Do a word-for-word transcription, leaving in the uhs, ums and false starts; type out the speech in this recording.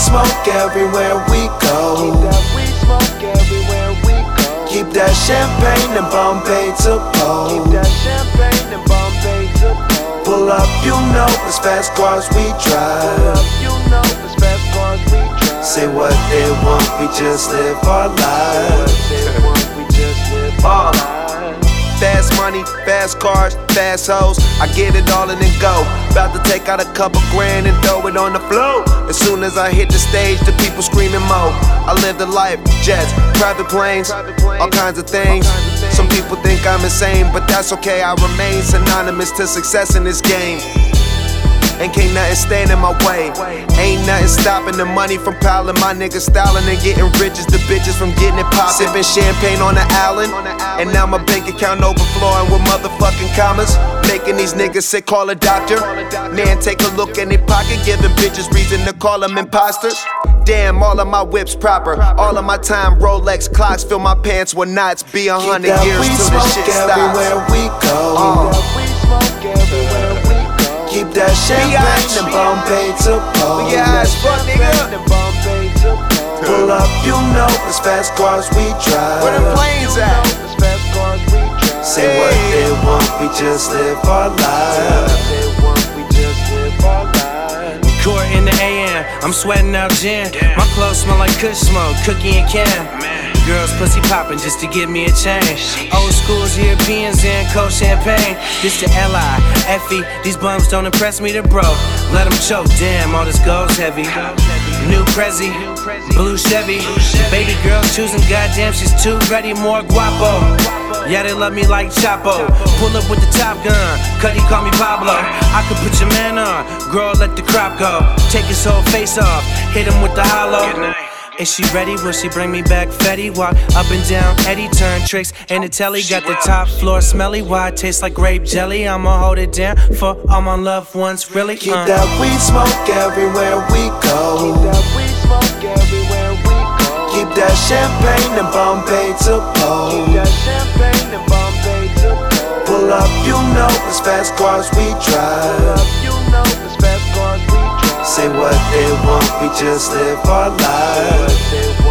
smoke everywhere we go. Keep that weed smoke everywhere we go. Keep that champagne and Bombay to pour. Keep that champagne and Bombay to pour. Pull up, you know, as fast cars we drive. Pull up, you know, as fast cars we drive. Say what they want, we just live our lives. Say what they want, we just live our lives. Fast money, fast cars, fast hoes. I get it all and then go. About to take out a couple grand and throw it on the floor. As soon as I hit the stage, the people screaming mo. I live the life, jets, private planes, all kinds of things. Some people think I'm insane, but that's okay. I remain synonymous to success in this game. And can't nothing stand in my way. Ain't nothing stopping the money from piling. My niggas styling and getting riches. The bitches from getting it poppin'. Sipping champagne on the island. And now my bank account overflowing with motherfucking commas. Making these niggas sick, call a doctor. Man, take a look in their pocket. Giving bitches reason to call them imposters. Damn, all of my whips proper. All of my time Rolex clocks. Fill my pants with knots. Be a hundred years till this shit stops. Everywhere we go. Uh. Keep that champagne and Bombay to pour. Yeah, it's fun, nigga. Pull up, you know, as fast cars we drive. Where the planes at? Say what they want, we just live our lives. Court in the A M, I'm sweating out gin. My clothes smell like kush smoke, cookie and Kim. Girls pussy poppin' just to give me a chain. Old school's Europeans and cold champagne. This the L I F E, these bums don't impress me, they're broke. Let them choke, damn, all this gold's heavy. New Prezi, blue Chevy. Baby girl choosing, goddamn, she's too ready, more guapo. Yeah, they love me like Chapo. Pull up with the Top Gun, Cuddy call me Pablo. I could put your man on, girl, let the crop go. Take his whole face off, hit him with the hollow. Is she ready? Will she bring me back Fetty? Walk up and down, Eddie turn tricks in the telly. Got the top floor smelly. Why it tastes like grape jelly? I'ma hold it down for all my loved ones. Really? Keep uh. that weed smoke everywhere we go. Keep that weed smoke everywhere we go. Keep that champagne and Bombay to pour. Keep that champagne and Bombay to pour. Pull up, you know, as fast cars we drive. Pull up, you know, as fast cars we drive. Say what they want, we just live our lives.